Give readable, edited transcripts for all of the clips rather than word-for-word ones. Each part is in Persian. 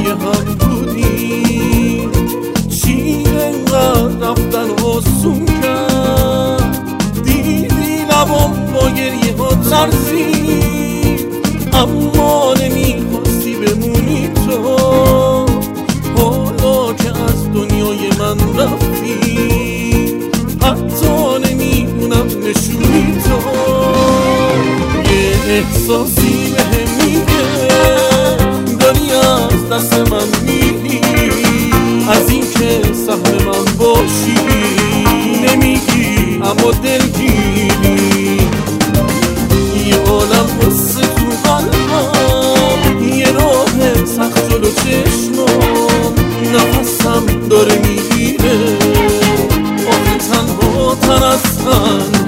پای هم بودیم، چی انقدر رفتن آسون کرد. دیدی لبام با گریه ها ترسید، اما نمیخواستی بمونی تو. حالا که از دنیای من رفتی، حتی نمیدونم نشونی تو. یه احساسی بهم میگه داری از دست من میری، از این که سهم من باشی نمیگی اما دلگیری. یه عالم قصه تو قلبم، یه راه سخت جلو چشمم، نفسم داره میگیره آخه تنها تر از تنها.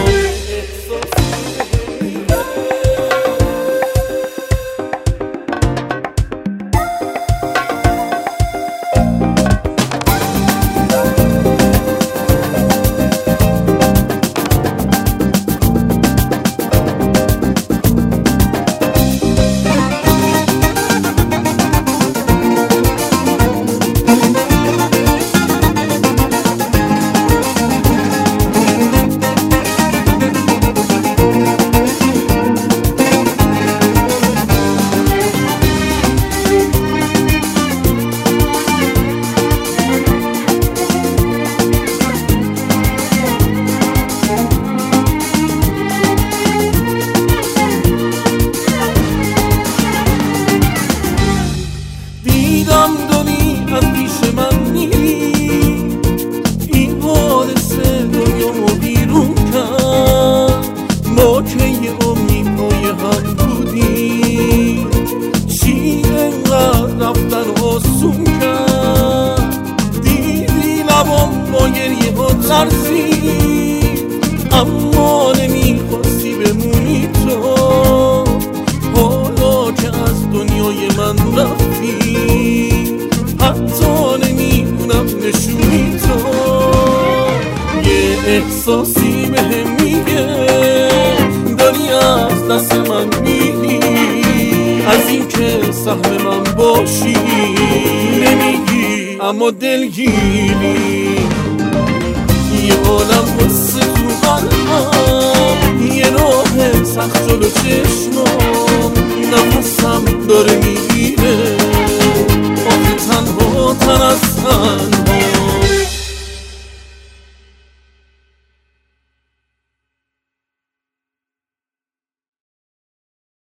دیدم داری از پیش من میری، این حادثه دنیامو بیرون کرد. ما که یه امیدهای هم بودیم، چی انقدر رفتن آسون کرد. دیدی لبام با گریه ها ترسید، اما نمیخواستی بمونی تو. حالا که از دنیای من رفتی، حتی نمیدونم نشونی تو. یه احساسی بهم میگه داری از دست من میری، از این که سهم من باشی نمیگی اما دلگیری. یه عالم قصه تو قلبم، یه راه سخت جلو چشمم، نفسم داره میگیره آخه تنها تر از تنها.